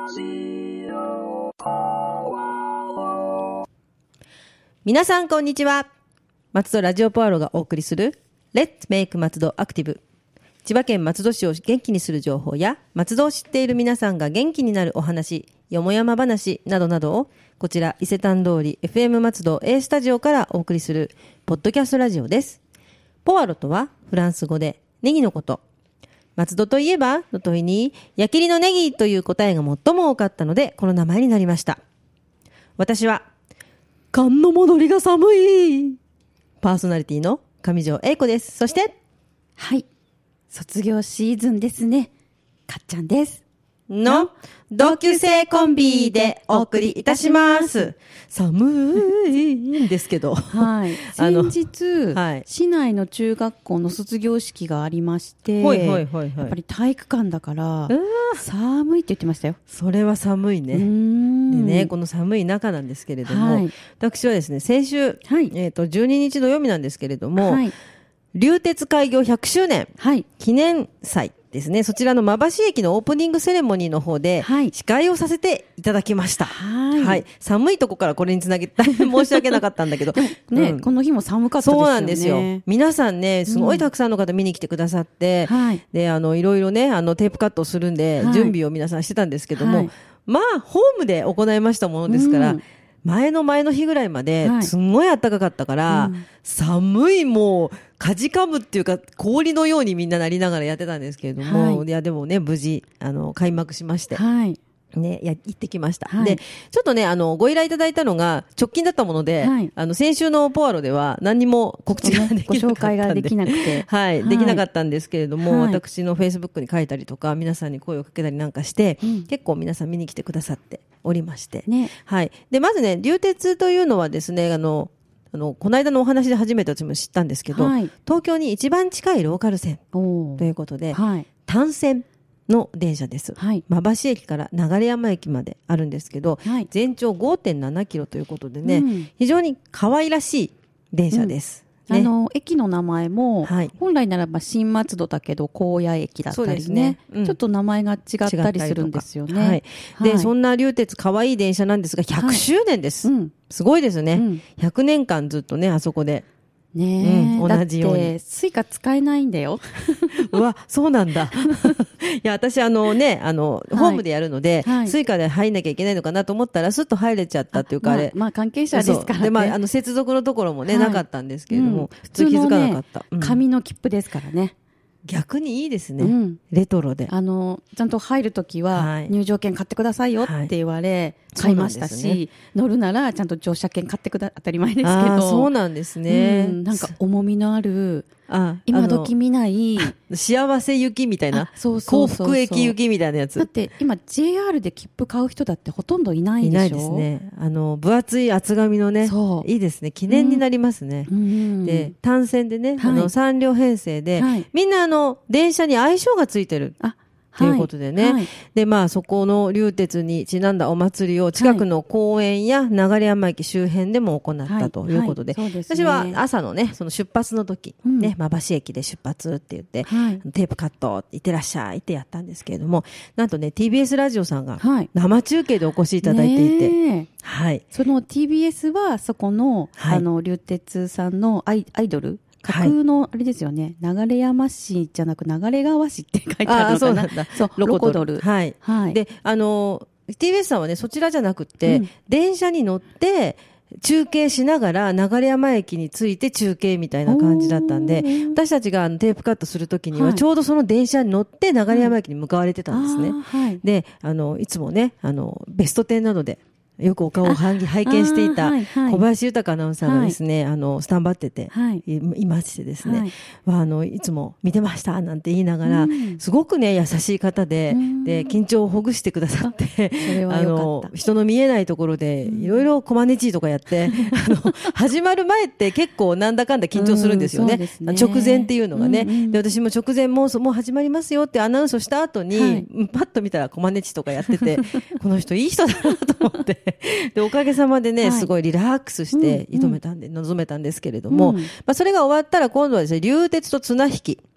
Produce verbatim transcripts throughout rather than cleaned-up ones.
皆さんこんにちは。松戸ラジオポアロがお送りする Let's Make 松戸アクティブ。千葉県松戸市を元気にする情報や松戸を知っている皆さんが元気になるお話、よもやま話などなどをこちら伊勢丹通り エフエム 松戸 A スタジオからお送りするポッドキャストラジオです。ポアロとはフランス語でネギのこと。松戸といえばの問いに矢切のネギという答えが最も多かったのでこの名前になりました。私は寒の戻りが寒いパーソナリティの上条英子です。そしてはい、卒業シーズンですね、かっちゃんですの同級生コンビでお送りいたします。寒いんですけど、 はい、先日、はい、市内の中学校の卒業式がありまして、はいはいはいはい、やっぱり体育館だから寒いって言ってましたよ。 それは寒いね。うーんでね、この寒い中なんですけれども、はい、私はですね先週、はい、えーとじゅうににち土曜日なんですけれども、はい、流鉄開業ひゃくしゅうねん、はい、記念祭ですね、そちらの馬橋駅のオープニングセレモニーの方で司会をさせていただきました。はい、はい、寒いとこからこれにつなげ大変申し訳なかったんだけどね、うん、この日も寒かったですよね。 そうなんですよ。皆さんねすごいたくさんの方見に来てくださって、うん、であのいろいろねあのテープカットをするんで、はい、準備を皆さんしてたんですけども、はい、まあホームで行いましたものですから、うん、前の前の日ぐらいまですんごい暖かかったから、はい、うん、寒いもうかじかむっていうか氷のようにみんななりながらやってたんですけれども、はい、いやでもね無事あの開幕しまして、はい、ね、や行ってきました、はい、でちょっとねあのご依頼いただいたのが直近だったもので、はい、あの先週のポアロでは何にも告知ができなかったんで、 ご紹介ができなくて、 はい、はい、できなかったんですけれども、はい、私のフェイスブックに書いたりとか皆さんに声をかけたりなんかして、うん、結構皆さん見に来てくださっておりまして、ね、はい、でまずね流鉄というのはですねあのあのこの間のお話で初めて私も知ったんですけど、はい、東京に一番近いローカル線ということで、はい、単線の電車です、はい、馬橋駅から流山駅まであるんですけど、はい、全長 ごてんななキロということでね、うん、非常に可愛らしい電車です、うんね、 あの駅の名前も、はい、本来ならば新松戸だけど高野駅だったり ね, そうですね、うん、ちょっと名前が違ったりするんですよね。はいではい、 そんな流鉄可愛い電車なんですがひゃくしゅうねんです、はい、うん、すごいですね、うん、ひゃくねんかんずっとねあそこでねえ、うん、 同じように。 だってスイカ使えないんだよ。 うわ、そうなんだ。いや、私あのね、あの、はい、ホームでやるので、はい、スイカで入んなきゃいけないのかなと思ったら、スッと入れちゃったっていうか、あれ。 まあ、まあ、関係者ですからね。 で、まあ、あの、接続のところもね、はい、なかったんですけれども、うん、普通気づかなかった。 うん、紙の切符ですからね。 逆にいいですね、うん、レトロであのちゃんと入るときは入場券買ってくださいよって言われ、はい、買いましたし、ね、乗るならちゃんと乗車券買ってくだ当たり前ですけど、 あそうなんですね、 うん、なんか重みのあるあ今時見ない幸せ行きみたいなそうそうそうそう幸福駅行きみたいなやつだって今 ジェイアール で切符買う人だってほとんどいないでしょ。いないですね。あの分厚い厚紙のねいいですね記念になりますね、うん、で単線でね、はい、あのさん両編成で、はい、みんなあの電車に愛称がついてるあということでね、はいはい、でまあそこの流鉄にちなんだお祭りを近くの公園や流山駅周辺でも行ったということで、はいはいでね、私は朝のねその出発の時、うん、ね馬橋駅で出発って言って、はい、テープカットいってらっしゃいってやったんですけれども、なんとね ティービーエス ラジオさんが生中継でお越しいただいていて、ねはい、 その ティービーエス はそこの、はい、あの流鉄さんのアイ、アイドル架空のあれですよね、はい、流山市じゃなく流川市って書いてあるのかな。あそうなんだ。そうロコドル。はい。はい。であの ティービーエス さんはねそちらじゃなくて、うん、電車に乗って中継しながら流山駅に着いて中継みたいな感じだったんで、私たちがあのテープカットするときにはちょうどその電車に乗って流山駅に向かわれてたんですね。はい、であのいつもねあのベストテンなどでよくお顔を拝見していた小林豊アナウンサーがですね、はい、あのスタンバってて、はい、いましてですね、はい、あのいつも見てましたなんて言いながら、うん、すごくね優しい方で、うん、で緊張をほぐしてくださってあの人の見えないところでいろいろコマネチーとかやって、うん、あの始まる前って結構なんだかんだ緊張するんですよね、うん、ね直前っていうのがね、うんうん、で私も直前もうもう始まりますよってアナウンスをした後に、はい、パッと見たらコマネチとかやっててこの人いい人だなと思ってでおかげさまでね、はい、すごいリラックスして挑めたんで、うんうん、臨めたんですけれども、うんまあ、それが終わったら今度はですね流鉄と綱引き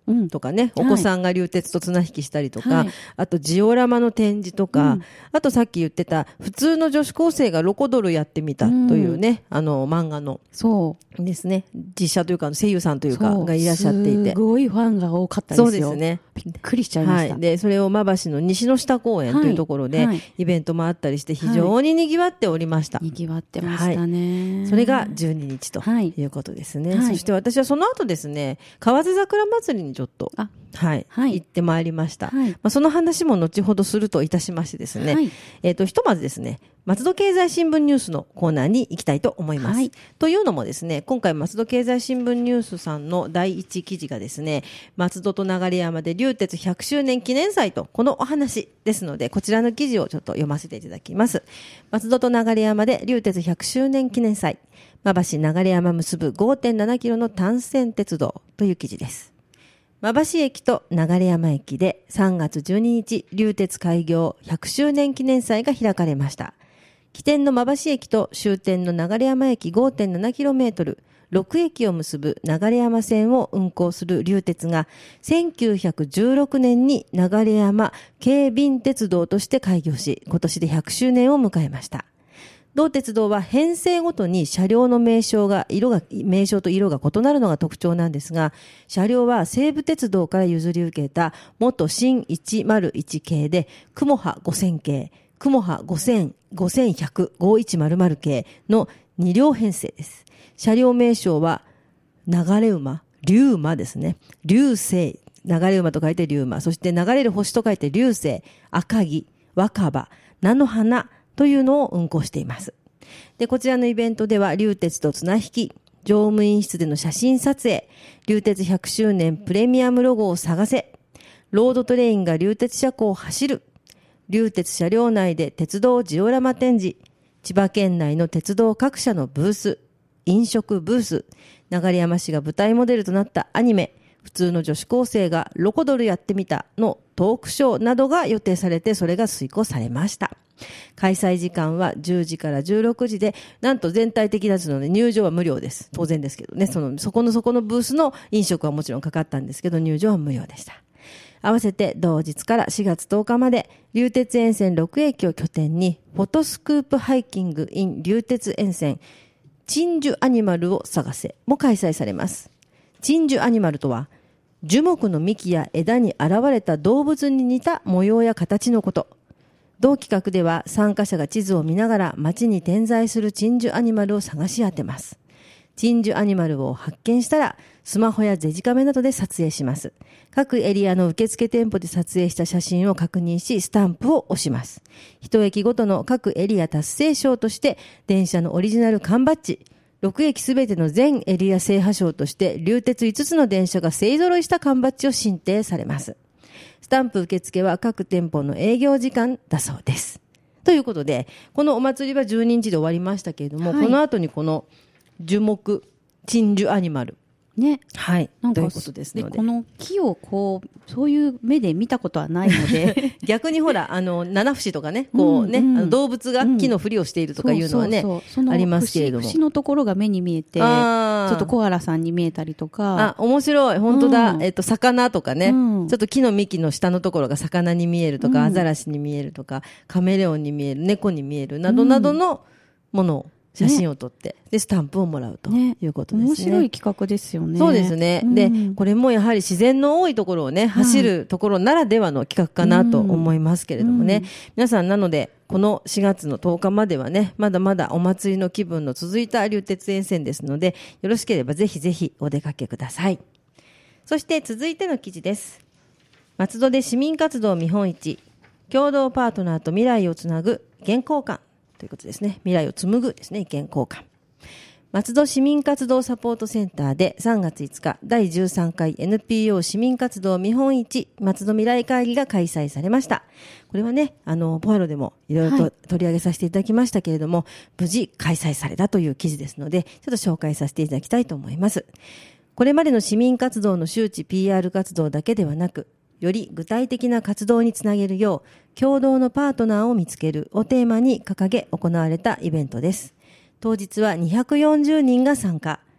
とかね、うん、お子さんが流鉄と綱引きしたりとか、はい、あとジオラマの展示とか、うん、あとさっき言ってた普通の女子高生がロコドルやってみたというね、うん、あの漫画のそうですね、実写というか声優さんというかがいらっしゃっていて、 すごいファンが多かったですよ。そうですね、びっくりしちゃいました、 はい、でそれを馬橋の西の下公園というところで、はいはい、イベントもあったりして非常に賑わっておりました。 賑わってましたね、 はい、それがじゅうににちということですね、はい、そして私はその後ですね、河津桜祭りにちょっとはいはい、行ってまいりました、はい、まあ、その話も後ほどするといたしましてですね、はい、えーと、ひとまずですね、松戸経済新聞ニュースのコーナーに行きたいと思います、はい、というのもですね、今回松戸経済新聞ニュースさんのだいいち記事がですね、松戸と流山で流鉄ひゃくしゅうねん記念祭とこのお話ですので、こちらの記事をちょっと読ませていただきます。松戸と流山で流鉄ひゃくしゅうねん記念祭、馬橋流山結ぶ ごてんななキロの単線鉄道という記事です。馬橋駅と流山駅でさんがつじゅうににち、流鉄開業ひゃくしゅうねん記念祭が開かれました。起点の馬橋駅と終点の流山駅 ごてんななキロメートル、ろくえきを結ぶ流山線を運行する流鉄がせんきゅうひゃくじゅうろくねんに流山京浜鉄道として開業し、今年でひゃくしゅうねんを迎えました。同鉄道は編成ごとに車両の名称が色が名称と色が異なるのが特徴なんですが、車両は西武鉄道から譲り受けた元新ひゃく系で雲波ごせん系、雲波ごせん、ごせんひゃく、ごせんひゃく系のに両編成です。車両名称は流れ馬、龍馬ですね。流星、流れ馬と書いて龍馬、そして流れる星と書いて流星、赤城、若葉、菜の花というのを運行しています。で、こちらのイベントでは流鉄と綱引き、乗務員室での写真撮影、流鉄ひゃくしゅうねんプレミアムロゴを探せ、ロードトレインが流鉄車庫を走る、流鉄車両内で鉄道ジオラマ展示、千葉県内の鉄道各社のブース、飲食ブース、流山市が舞台モデルとなったアニメ、普通の女子高生がロコドルやってみたのトークショーなどが予定されて、それが遂行されました。開催時間はじゅうじからじゅうろくじで、なんと全体的ですので入場は無料です。当然ですけどね、その、そこのそこのブースの飲食はもちろんかかったんですけど、入場は無料でした。合わせて同日からしがつとおかまで、流鉄沿線ろくえきを拠点に、フォトスクープハイキング in 流鉄沿線、鎮守アニマルを探せも開催されます。鎮守アニマルとは、樹木の幹や枝に現れた動物に似た模様や形のこと。同企画では参加者が地図を見ながら街に点在する鎮守アニマルを探し当てます。鎮守アニマルを発見したらスマホやデジカメなどで撮影します。各エリアの受付店舗で撮影した写真を確認しスタンプを押します。一駅ごとの各エリア達成賞として電車のオリジナル缶バッジ、ろくえきすべての全エリア制覇賞として流鉄いつつの電車が勢揃いした缶バッジを進呈されます。スタンプ受付は各店舗の営業時間だそうです。ということで、このお祭りはじゅうににちで終わりましたけれども、はい、この後にこの樹木鎮守アニマルね、 はい、なんかということですので、 でこの木をこうそういう目で見たことはないので逆にほらあの七節とかね、こうね、うんうん、あの動物が木のふりをしているとかいうのはね、うん、そうそうそう、ありますけれども、 節のところが目に見えてちょっとコアラさんに見えたりとか、 あ、面白い、本当だ、うん、えっと魚とかね、うん、ちょっと木の幹の下のところが魚に見えるとか、うん、アザラシに見えるとか、カメレオンに見える、猫に見えるなどなどのものを写真を撮って、ね、でスタンプをもらうということですね。 面白い企画ですよね。 そうですね、うん、でこれもやはり自然の多いところをね走るところならではの企画かなと思いますけれどもね、うんうん、皆さんなのでこのしがつのとおかまではねまだまだお祭りの気分の続いた流鉄沿線ですので、よろしければぜひぜひお出かけください。そして続いての記事です。松戸で市民活動見本市、共同パートナーと未来をつなぐ意見交換ということですね。未来を紡ぐですね、意見交換。松戸市民活動サポートセンターでさんがついつかだいじゅうさんかい エヌピーオー 市民活動見本市松戸未来会議が開催されました。これはね、あのポアロでもいろいろと取り上げさせていただきましたけれども、はい、無事開催されたという記事ですので、ちょっと紹介させていただきたいと思います。これまでの市民活動の周知 ピーアール 活動だけではなく、より具体的な活動につなげるよう共同のパートナーを見つけるをテーマに掲げ行われたイベントです。当日はにひゃくよんじゅうにんが参加。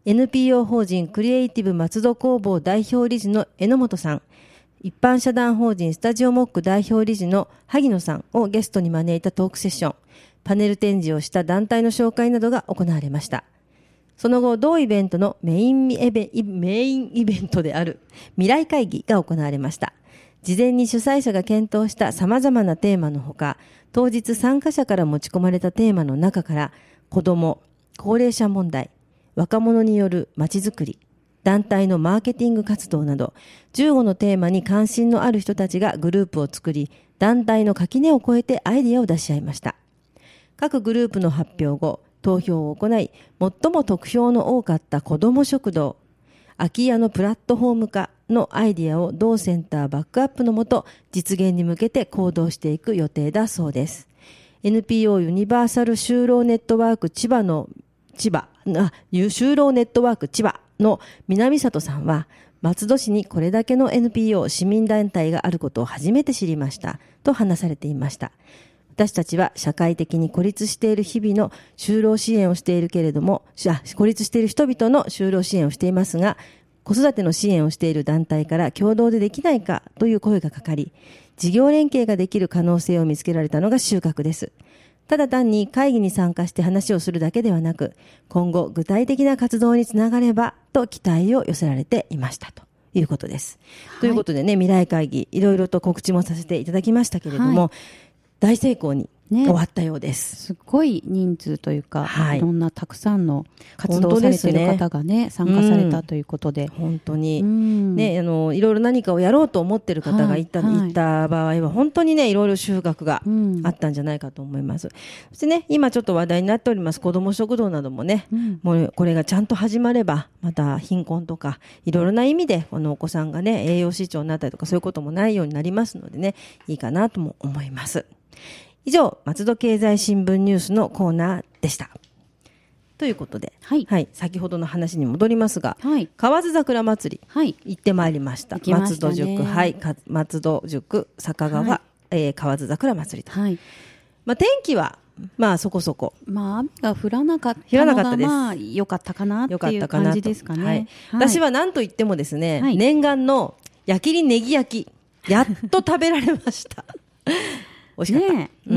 エヌピーオー 法人クリエイティブ松戸工房代表理事の榎本さん、一般社団法人スタジオモック代表理事の萩野さんをゲストに招いたトークセッション、パネル展示をした団体の紹介などが行われました。その後、同イベントのメインイベ、メインイベントである未来会議が行われました。事前に主催者が検討した様々なテーマのほか、当日参加者から持ち込まれたテーマの中から、子ども、高齢者問題、若者によるまちづくり、団体のマーケティング活動など、じゅうごのテーマに関心のある人たちがグループを作り、団体の垣根を越えてアイデアを出し合いました。各グループの発表後、投票を行い、最も得票の多かった子ども食堂、空き家のプラットフォーム化のアイディアを同センターバックアップのもと、実現に向けて行動していく予定だそうです。エヌピーオー ユニバーサル就労ネットワーク千葉の、千葉、あ、就労ネットワーク千葉の南里さんは、松戸市にこれだけの エヌピーオー 市民団体があることを初めて知りましたと話されていました。私たちは社会的に孤立している日々の就労支援をしているけれども、孤立している人々の就労支援をしていますが、子育ての支援をしている団体から共同でできないかという声がかかり、事業連携ができる可能性を見つけられたのが収穫です。ただ単に会議に参加して話をするだけではなく、今後具体的な活動につながればと期待を寄せられていましたということです。はい、ということでね、未来会議いろいろと告知もさせていただきましたけれども、はい、大成功に終わったようです。 すごい人数というか、はい、いろんなたくさんの活動をされている方がね、参加されたということで。 うん、本当に、うん、ね、あの、いろいろ何かをやろうと思っている方がいた、はいはい、いた場合は、本当にね、いろいろ収穫があったんじゃないかと思います。うん、そしてね、今ちょっと話題になっております子ども食堂などもね、うん、もうこれがちゃんと始まれば、また貧困とか、いろいろな意味で、このお子さんがね、栄養失調になったりとか、そういうこともないようになりますのでね、いいかなとも思います。以上、松戸経済新聞ニュースのコーナーでした。ということで、はい、はい、先ほどの話に戻りますが、はい、河津桜祭り、はい、行ってまいりました。 行きましたね。 松戸塾、はい、松戸塾坂川、はい、えー、河津桜祭りと。はい、まあ、天気は、まあそこそこ。 まあ雨が降らなかったのがまあ良かったかなっていう感じですかね。はいはい、 私は何と言ってもですね、はい、念願の焼きりネギ焼き、やっと食べられました。美味しかった、ね、うん、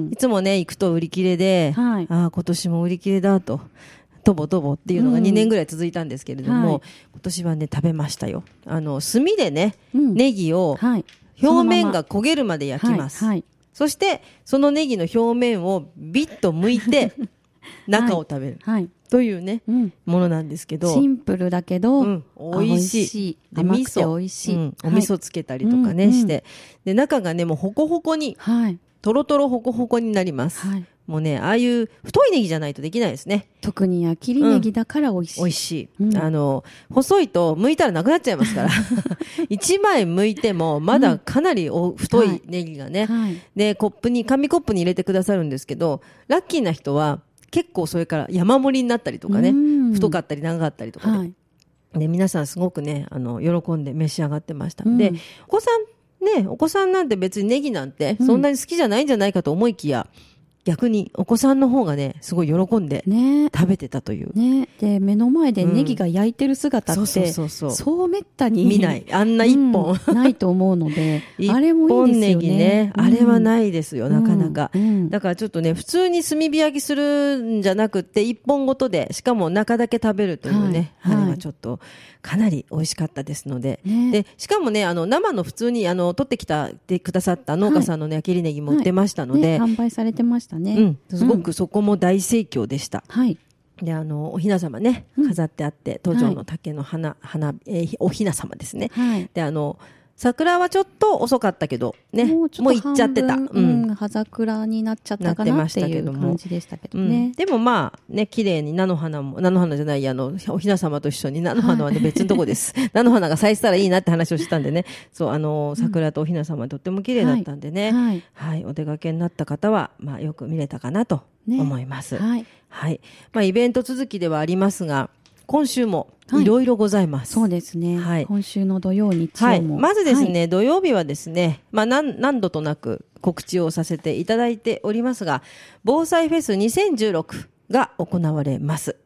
いつもね行くと売り切れで、はい、あ今年も売り切れだととぼとぼっていうのがにねんぐらい続いたんですけれども、うんはい、今年はね食べましたよ。あの炭でね、うん、ネギを表面が焦げるまで焼きます、はいはい、そしてそのネギの表面をビッと剥いて中を食べる、はいはいというね、うん、ものなんですけど、 シンプルだけど、うん、 美味しい。 で甘くて美味しい、うん、 お味噌つけたりとかね、はい、して、で中がねもうホコホコに、はい、トロトロホコホコになります。はい、もうねああいう太いネギじゃないとできないですね。 特に焼きりネギだから美味しい。 うん、美味しい、うん。あの細いと剥いたらなくなっちゃいますから。一枚剥いてもまだかなりお太いネギがね、はいはい、でコップに紙コップに入れてくださるんですけど、ラッキーな人は結構それから山盛りになったりとかね、太かったり長かったりとかね、はい、で皆さんすごくねあの喜んで召し上がってました、うん、でお子さんねお子さんなんて別にネギなんてそんなに好きじゃないんじゃないかと思いきや、うん逆にお子さんの方がねすごい喜んで食べてたという、 ねね、で目の前でネギが焼いてる姿って、うん、そうそうそうそうそうめったに見ないあんな一本、 うん、ないと思うのであれもいいですよね。一本ネギね、うん、あれはないですよなかなか、うん、だからちょっとね普通に炭火焼きするんじゃなくって一本ごとでしかも中だけ食べるというね、はい、あれはちょっとかなり美味しかったですので、ね、でしかもねあの生の普通にあの取ってきたてくださった農家さんの、ねはい、焼きりネギも売ってましたので、はいね、販売されてましたね、うん、すごくそこも大盛況でした、うん、はいであのお雛様ね飾ってあって、うん、登場の竹の花、はい、花、えー、お雛様ですね、はい、であの桜はちょっと遅かったけどねもうちょっともう行っちゃってた、うん、葉桜になっちゃったかなっていう感じでしたけどね、うん、でもまあね綺麗に菜の花も菜の花じゃないあのお雛様と一緒に菜の花はね、はい、別のとこです菜の花が咲いてたらいいなって話をしたんでねそうあの桜とお雛様とっても綺麗だったんでね、はいはいはい、お出かけになった方は、まあ、よく見れたかなと思います、ねはいはいまあ、イベント続きではありますが今週もいろいろございます、はい、そうですね、はい、今週の土曜日曜も、はい、まずですね、はい、土曜日はですね、まあ、何, 何度となく告知をさせていただいておりますが防災フェスにせんじゅうろくが行われます。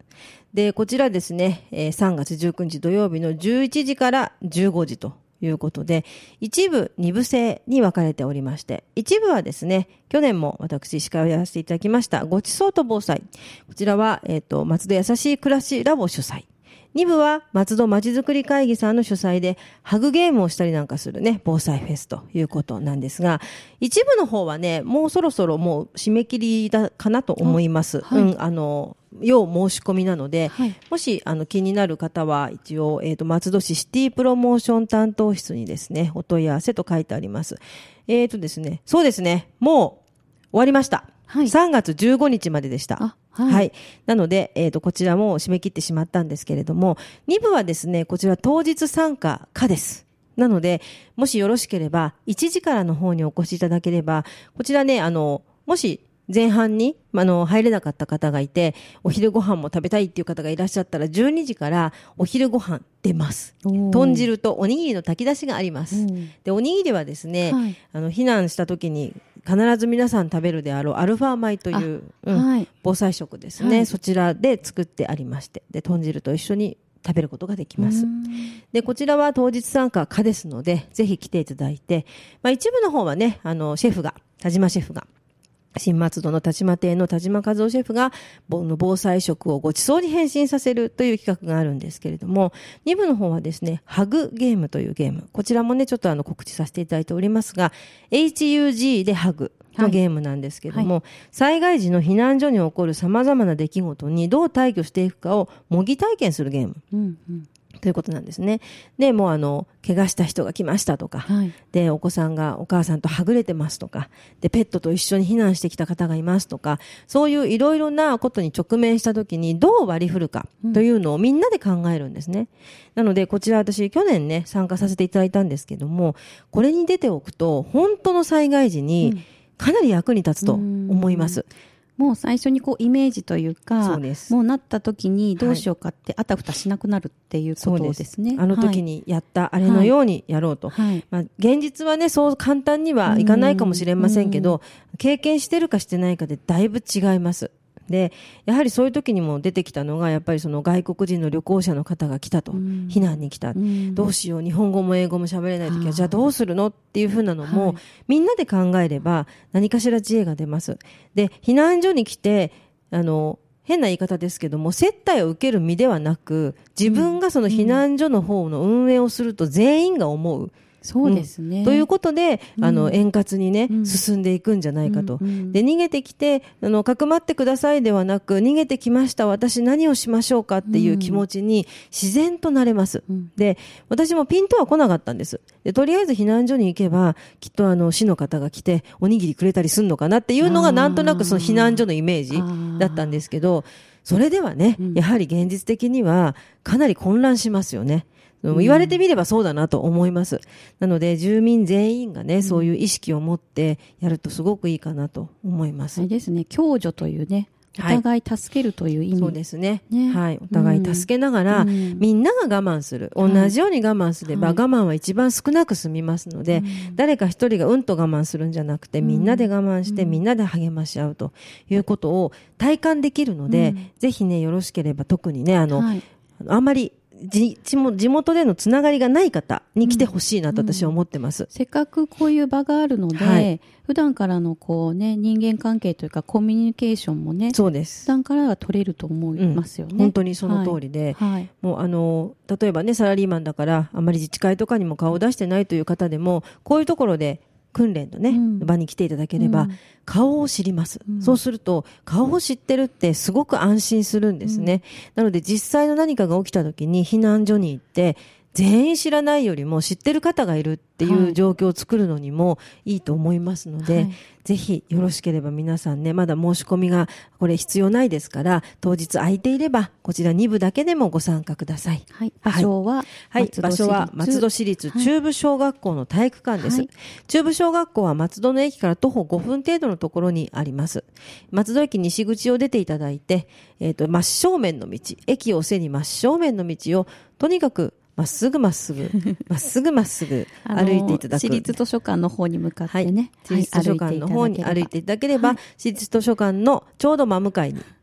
で、こちらですね、えー、さんがつじゅうくにち土曜日のじゅういちじからじゅうごじということで、一部、二部制に分かれておりまして、一部はですね、去年も私司会をやらせていただきました、ごちそうと防災。こちらは、えっと、松戸やさしい暮らしラボ主催。二部は松戸まちづくり会議さんの主催でハグゲームをしたりなんかするね、防災フェスということなんですが、一部の方はね、もうそろそろもう締め切りだかなと思います。はい、うん、あの、要申し込みなので、はい、もしあの気になる方は一応、えっと、松戸市シティプロモーション担当室にですね、お問い合わせと書いてあります。えっとですね、そうですね、もう終わりました。はい、さんがつじゅうごにちまででした。はい、はい。なので、えっと、こちらも締め切ってしまったんですけれども、に部はですね、こちら当日参加可です。なので、もしよろしければ、いちじからの方にお越しいただければ、こちらね、あの、もし、前半に、あの、入れなかった方がいて、お昼ご飯も食べたいっていう方がいらっしゃったら、じゅうにじからお昼ご飯出ます。豚汁とおにぎりの炊き出しがあります。で、おにぎりはですね、はい、あの、避難した時に必ず皆さん食べるであろうアルファ米という、うん、はい、防災食ですね、はい。そちらで作ってありまして、で、豚汁と一緒に食べることができます。で、こちらは当日参加可ですので、ぜひ来ていただいて、まあ一部の方はね、あの、シェフが、田島シェフが、新松戸の田島亭の田島和夫シェフが防災食をごちそうに変身させるという企画があるんですけれども、に部の方はですね、ハグゲームというゲーム。こちらもね、ちょっとあの告知させていただいておりますが、エイチユージー でハグのゲームなんですけれども、はいはい、災害時の避難所に起こる様々な出来事にどう対処していくかを模擬体験するゲーム。うんうん、ということなんですね。で、もうあの、怪我した人が来ましたとか、はい、で、お子さんがお母さんとはぐれてますとか、で、ペットと一緒に避難してきた方がいますとか、そういういろいろなことに直面したときにどう割り振るかというのをみんなで考えるんですね。うん、なので、こちら私去年ね、参加させていただいたんですけども、これに出ておくと、本当の災害時にかなり役に立つと思います。 うん、もう最初にこうイメージというか、そうです。もうなった時にどうしようかってあたふたしなくなるっていうことですね。 はい、あの時にやったあれのようにやろうと。はい、まあ、現実はね、そう簡単にはいかないかもしれませんけど、経験してるかしてないかでだいぶ違います。で、やはりそういう時にも出てきたのが、やっぱりその外国人の旅行者の方が来たと、避難に来た、どうしよう、日本語も英語も喋れない時は、じゃあどうするのっていうふうなのも、はい、みんなで考えれば何かしら知恵が出ます。で、避難所に来て、あの、変な言い方ですけども、接待を受ける身ではなく、自分がその避難所の方の運営をすると全員が思う。 そうですね、 うん。ということで、うん、あの、円滑にね、うん、進んでいくんじゃないかと。うんうん、で、逃げてきて、あの、かくまってくださいではなく、逃げてきました、私何をしましょうかっていう気持ちに自然となれます。うん、で、私もピンとは来なかったんです。で、とりあえず避難所に行けば、きっとあの、市の方が来て、おにぎりくれたりすんのかなっていうのが、なんとなくその避難所のイメージだったんですけど、それではね、やはり現実的にはかなり混乱しますよね。言われてみればそうだなと思います。なので、住民全員がね、そういう意識を持ってやるとすごくいいかなと思います。 あれですね、共助というね、お互い助けるという意味、はい、 そうですね。ね、はい。お互い助けながら、うん、みんなが我慢する。同じように我慢すれば、はい、我慢は一番少なく済みますので、はい、誰か一人がうんと我慢するんじゃなくて、みんなで我慢して、うん、みんなで励まし合うということを体感できるので、うん、ぜひね、よろしければ特にね、あの、はい、あんまり、地, 地元でのつながりがない方に来てほしいなと私は思ってます、 うんうん、せっかくこういう場があるので、はい、普段からのこうね、人間関係というかコミュニケーションもね、 そうです。 普段からは取れると思いますよね、うん、 本当にその通りで、はいはい、もうあの例えばね、サラリーマンだからあまり自治会とかにも顔を出してないという方でも、こういうところで訓練のね、うん、場に来ていただければ、うん、顔を知ります、うん、そうすると顔を知ってるってすごく安心するんですね、うん、なので実際の何かが起きた時に避難所に行って全員知らないよりも知ってる方がいるっていう状況を作るのにもいいと思いますので、はい、ぜひよろしければ皆さんね、まだ申し込みがこれ必要ないですから、当日空いていればこちらに部だけでもご参加ください。 はい、場所は、 はい、場所は松戸市立中部小学校の体育館です、はい、中部小学校は松戸の駅から徒歩ごふん程度のところにあります。松戸駅西口を出ていただいて、えっと、真正面の道、駅を背に真正面の道をとにかくまっすぐまっすぐ、まっすぐまっすぐ歩いていただく。 私立図書館の方に向かってね。 はい、私立図書館の方に歩いていただければ、はい、私立図書館のちょうど真向かいに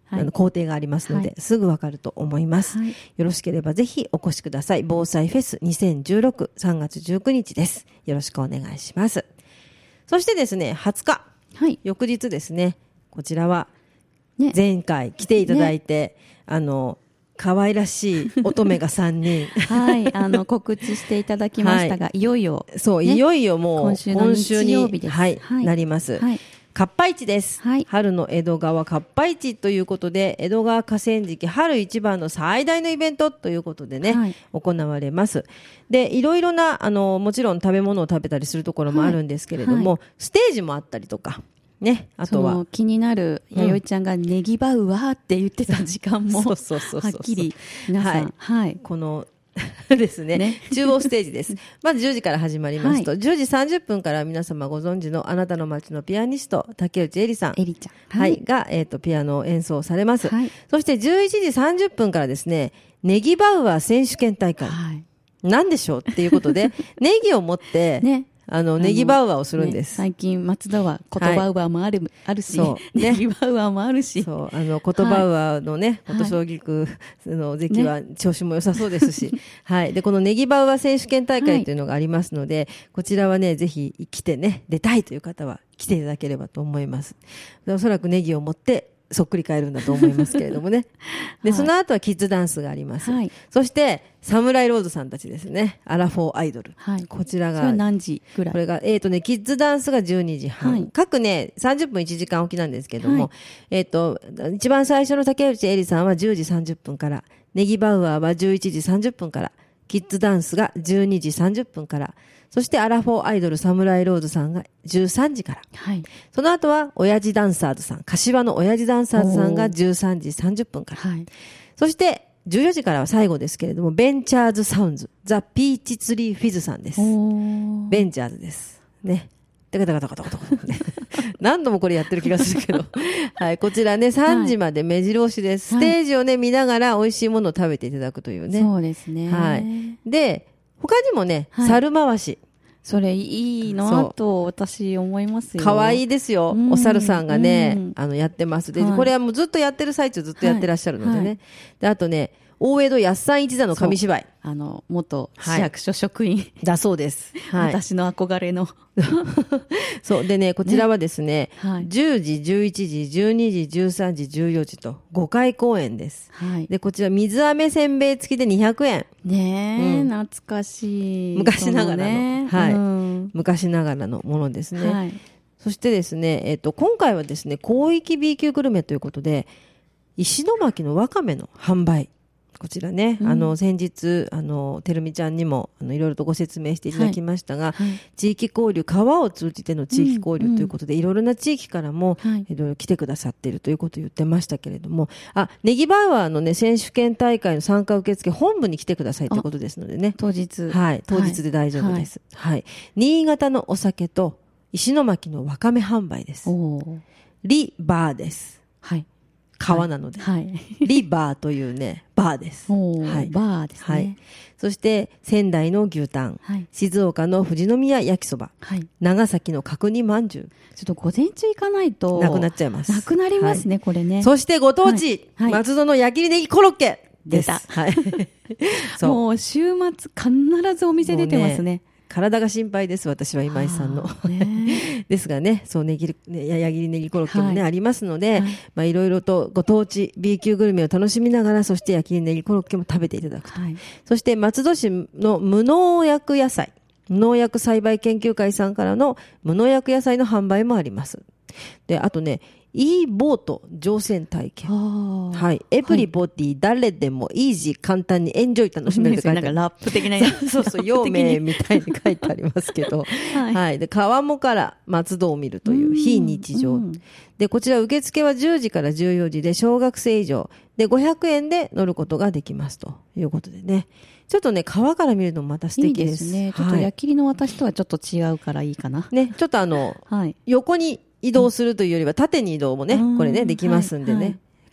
はい、あの工程がありますので、はい、すぐわかると思います、はい、よろしければぜひお越しください。防災フェスにせんじゅうろく さんがつじゅうくにちです。よろしくお願いします。そしてですね、はつか、はい、翌日ですね、こちらは前回来ていただいて、ね、あの可愛らしい乙女がさんにんはいあの告知していただきましたが、はい、いよいよ、 ね、そういよいよもう今週の日曜日です。 はい、はい、なります、はい、かっぱ市です、はい、春の江戸川かっぱ市ということで、江戸川河川敷春一番の最大のイベントということでね、はい、行われます。でいろいろなあのもちろん食べ物を食べたりするところもあるんですけれども、はいはい、ステージもあったりとかね、あとは気になる弥生ちゃんがネギバウワーって言ってた時間もはっきり皆さん、はいはい、 このですね、ね中央ステージですまずじゅうじから始まりますと、はい、じゅうじさんじゅっぷんから皆様ご存知のあなたの街のピアニスト竹内絵里さん、 エリちゃん、 はい、が、えーと、ピアノを演奏されます、はい、そしてじゅういちじさんじゅっぷんからですね、ネギバウアー選手権大会、はい、なんでしょうっていうことでネギを持ってねあのネギバウアーをするんです、 ね、最近松戸は言葉ウアーもある、はい、あるし、ね、ネギバウアーもあるし、 そうあの言葉ウアーのね、はい、琴将棋区の関は調子も良さそうですし、ねはい、でこのネギバウアー選手権大会というのがありますので、はい、こちらはねぜひ来てね出たいという方は来ていただければと思います。おそらくネギを持ってそっくり変えるんだと思いますけれどもねで、はい、その後はキッズダンスがあります、はい、そしてサムライローズさんたちですね、アラフォーアイドル、はい、こちらがそれは何時ぐらい、 これが、えーとね、キッズダンスがじゅうにじはん、はい、各ねさんじゅっぷんいちじかんおきなんですけども、はい、えーと一番最初の竹内絵里さんはじゅうじさんじゅっぷんから、ネギバウアーはじゅういちじさんじゅっぷんから、キッズダンスがじゅうにじさんじゅっぷんから、そしてアラフォーアイドルサムライローズさんがじゅうさんじから、はい、その後は親父ダンサーズさん、柏の親父ダンサーズさんがじゅうさんじさんじゅっぷんから、はい、そしてじゅうよじからは最後ですけれども、ベンチャーズサウンズザ・ピーチツリーフィズさんです。ベンチャーズですね。タカタカタカタカタカ何度もこれやってる気がするけどはい、こちらねさんじまで目白押しです、はい、ステージをね見ながら美味しいものを食べていただくというね。 そうですね、 はい、で他にもね、はい、猿回し、 それいいなと私思いますよ。 可愛いですよ、うん、お猿さんがね、うん、あのやってますで、はい、これはもうずっとやってる最中ずっとやってらっしゃるのでね、はいはい、であとね大江戸やっさん一座の紙芝居、 あの元市役所職員、はい、 だそうです、 はい、私の憧れのそうでね、こちらはですね、ね、はい、じゅうじじゅういちじじゅうにじじゅうさんじじゅうよじとごかい公演です、はい、でこちら水飴せんべい付きでにひゃくえんねえ、うん、懐かしい昔ながらの、 ね、 はい、 うん、 昔ながらのものですね、 はい、 そしてですね、えっと、今回はですね広域 B 級グルメということで石巻のわかめの販売、こちらね、うん、あの先日あのてるみちゃんにもあのいろいろとご説明していただきましたが、はいはい、地域交流、川を通じての地域交流ということで、うんうん、いろいろな地域からも、はい、いろいろ来てくださっているということを言ってましたけれども、あ、ネギバウアーのね選手権大会の参加受付本部に来てくださいということですのでね、 当日、 はい、当日で大丈夫です、はいはい、新潟のお酒と石巻のわかめ販売です。リバーです、はい、川なので、はい、リバーというねバーです、 はい、バーですね、はい、 そして仙台の牛タン、はい、静岡の富士宮焼きそば、はい、長崎の角煮まんじゅう、 ちょっと午前中行かないとなくなっちゃいます。 なくなりますね、はい、これね。 そしてご当地、はいはい、松戸の焼きネギコロッケです。 出た、はい、そうもう週末必ずお店出てますね。 体が心配です、私は今井さんの、ね、ですがね、そうねぎね矢切ネギコロッケもね、はい、ありますので、はい、まあいろいろとご当地 B 級グルメを楽しみながら、そして矢切ネギコロッケも食べていただくと、はい、そして松戸市の無農薬野菜、無農薬栽培研究会さんからの無農薬野菜の販売もあります。で、あとね、e ボート乗船体験、はい、エブリボディ、はい、誰でもイージー簡単にエンジョイ楽しめるって書いてある。 なんかラップ的なそうそう、陽明みたいに書いてありますけど、はい、はい、で川面から松戸を見るという非日常で、こちら受付はじゅうじからじゅうよじで小学生以上でごひゃくえんで乗ることができますということでね、ちょっとね川から見るのもまた素敵です。 いいですね。ちょっと矢切の私とはちょっと違うからいいかな、 ね、ちょっとあの、はい、横に移動するというよりは縦に移動もね、これねできますんでね、はいはい、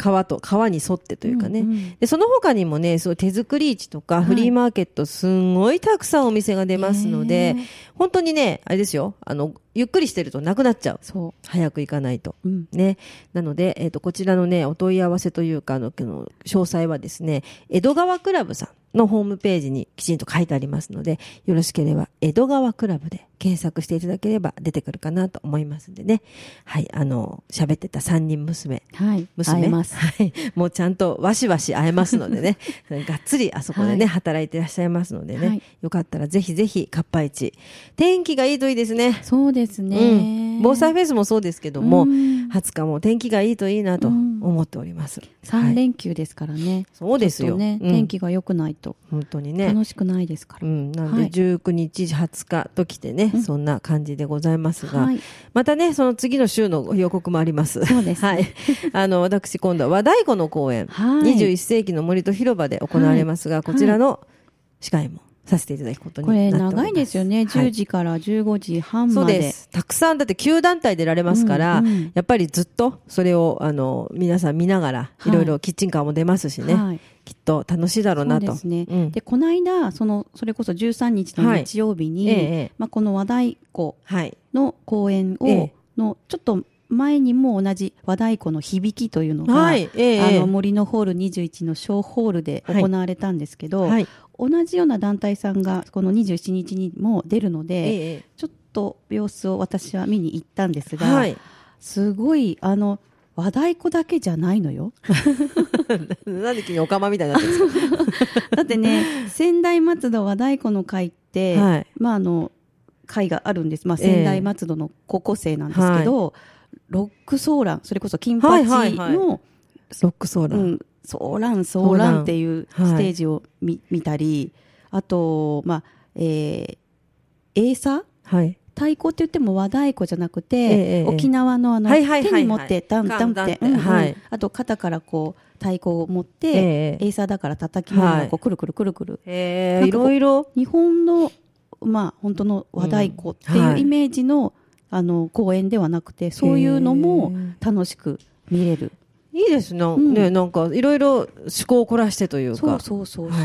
川と、川に沿ってというかね。 うんうん、 で、その他にもね、そう手作り市とかフリーマーケット、すんごいたくさんお店が出ますので、本当にね、あれですよ、あの、ゆっくりしてるとなくなっちゃう。 そう。 早く行かないと。 うん、 ね。なので、えっと、こちらのね、お問い合わせというか、あの、詳細はですね、江戸川クラブさんのホームページにきちんと書いてありますので、よろしければ、江戸川クラブで検索していただければ出てくるかなと思いますんでね。はい、あの、喋ってた三人娘。 はい。 娘。 会えます。 はい。もうちゃんとわしわし会えますのでね。がっつりあそこでね、はい、働いていらっしゃいますのでね。はい、よかったらぜひぜひ、かっぱ市。天気がいいといいですね。 そうですね。 うん、防災フェスもそうですけども、はつかも天気がいいといいなと思っております。 さん連休ですからね。はい、 そうですよ。 ね、天気が良くないと。 本当にね。 楽しくないですから。 うん。なんで、じゅうくにち、はつかと来てね、はい、そんな感じでございますが、はい、またね、その次の週の予告もあります。 そうですね。 はい。あの、私、今度は和太鼓の公演、はい、にじゅういっせいきの森と広場で行われますが、はい、こちらの司会もさせていただくことになっております。 これ長いですよね。じゅうじからじゅうごじはんまで。 そうです。たくさん、だってきゅうだんたい出られますから、うんうん、やっぱりずっとそれを、あの、皆さん見ながら、いろいろキッチンカーも出ますしね。はい、きっと楽しいだろうなと。 そうですね。うん、で、この間、その、それこそじゅうさんにちの日曜日に、はいええ、まあ、この和太鼓の公演を、ええ、の、ちょっと、前にも同じ和太鼓の響きというのが、はいええ、あの森のホールにじゅういちの小ホールで行われたんですけど、はいはい、同じような団体さんがこのにじゅうしちにちにも出るので、ええ、ちょっと様子を私は見に行ったんですが、はい、すごいあの和太鼓だけじゃないのよ。 なんで君おかまみたいになってるんですか。 だってね、仙台松戸和太鼓の会って、はい、まああの会があるんです。まあ仙台松戸の高校生なんですけど。はいロックソーラン、それこそ金八の、はいはいはい、ロックソーラン、うん、 ソーラン、ソーランっていうステージを 見,、はい、見たり、あと、まあ、えー、エーサー、はい、太鼓って言っても和太鼓じゃなくて、えー、沖縄のあの、はいはいはいはい、手に持ってダンダンって、うんうんはい、あと肩からこう、太鼓を持って、えー、エーサーだから叩きながらこう、くるくるくるくる。 えー、いろいろ。 日本の、まあ、本当の和太鼓っていうイメージの、うんはいあの公演ではなくてそういうのも楽しく見れる。 いいですね。うん、ねなんかいろいろ思考を凝らしてというか。 そうそうそうそう。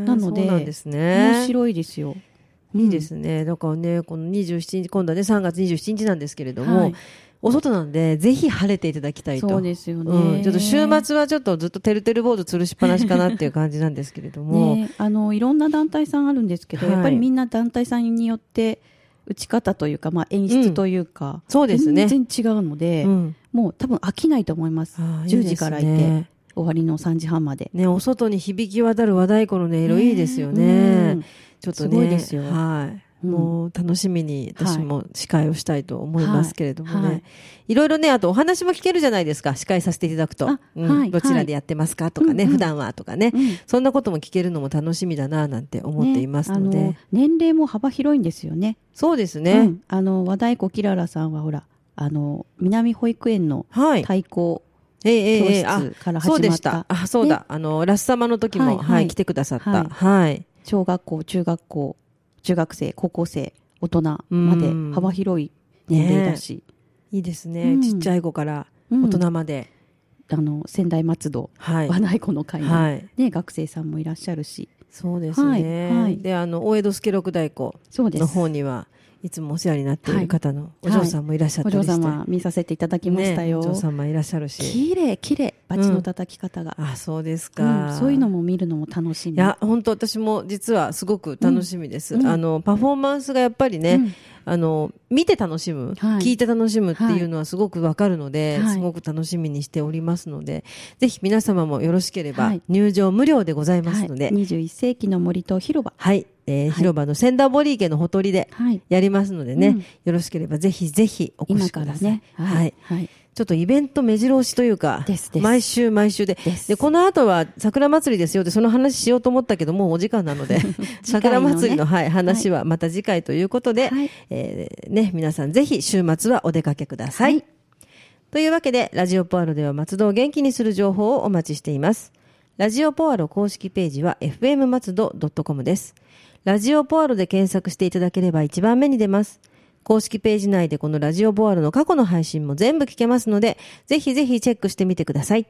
なのでそうなんですね。 面白いですよ。 いいですね。だからねこのにじゅうしちにち今度はねさんがつにじゅうしちにちなんですけれども、はい、お外なんでぜひ晴れていただきたいと。 そうですよね。 うん、ちょっと週末はちょっとずっとてるてるボード吊るしっぱなしかなっていう感じなんですけれども。 ねあのいろんな団体さんあるんですけど、はい、やっぱりみんな団体さんによって打ち方というか、まあ、演出というか、うん、 そうですね、 全然違うので、うん、もう多分飽きないと思います。ああじゅうじからいて、いいね、終わりのさんじはんまで。 ね、お外に響き渡る和太鼓の音色いいですよね。ねうん、ちょっとね。 すごいですよ。 はい。もう楽しみに私も司会をしたいと思いますけれどもね、はいはい、いろいろねあとお話も聞けるじゃないですか司会させていただくと、うんはい、どちらでやってますかとかね、うんうん、普段はとかね、うん、そんなことも聞けるのも楽しみだななんて思っていますので、ね、あの年齢も幅広いんですよね。 そうですね、うん、 あの和太鼓きららさんはほらあの南保育園の太鼓、はい教室から始まった、ええええ、あそうでしたあそうだ、ね、あのラス様の時も、はいはい、来てくださった、はいはい、 小学校中学校中学生高校生大人まで幅広い年齢だし、ね、 いいですね、うん、ちっちゃい子から大人まで、 うん、あの仙台松戸、はい、和太鼓の会の、はいね、学生さんもいらっしゃるしそうですね、はいはい、であの大江戸助六太鼓の方にはいつもお世話になっている方のお嬢さんもいらっしゃったりして、はいはい、 お嬢様見させていただきましたよ、 ね、お嬢様いらっしゃるしきれいきれいバチの叩き方が、 うん、あそうですか、 うん、そういうのも見るのも楽しみ。 いや本当私も実はすごく楽しみです、うん、あのパフォーマンスがやっぱりね、うんあの見て楽しむ、はい、聞いて楽しむっていうのはすごくわかるので、はい、すごく楽しみにしておりますので、ぜひ皆様もよろしければ、はい、入場無料でございますので、 はい、にじゅういっせいきの森と広場、 はいえーはい、広場の千田堀池のほとりでやりますのでね、はいうん、よろしければぜひぜひお越しください。 今からね、はいはい、 ちょっとイベント目白押しというかですです毎週毎週 で, でこの後は桜祭りですよってその話しようと思ったけどもうお時間なので桜祭りの、はい、話はまた次回ということで、はいえーね、皆さんぜひ週末はお出かけください、はい、というわけでラジオポアロでは松戸を元気にする情報をお待ちしています。ラジオポアロ公式ページは エフエム 松戸 ドットコム です。ラジオポアロで検索していただければ一番目に出ます。公式ページ内でこのラジオポアロの過去の配信も全部聞けますので、ぜひぜひチェックしてみてください。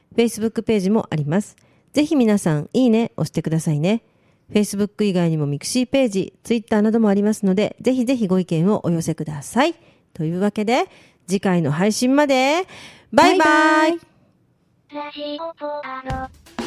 Facebook ページもあります。ぜひ皆さん、いいね押してくださいね。Facebook 以外にもミクシーページ、Twitter などもありますので、ぜひぜひご意見をお寄せください。というわけで、次回の配信まで、バイバイ。 ラジオポアロ。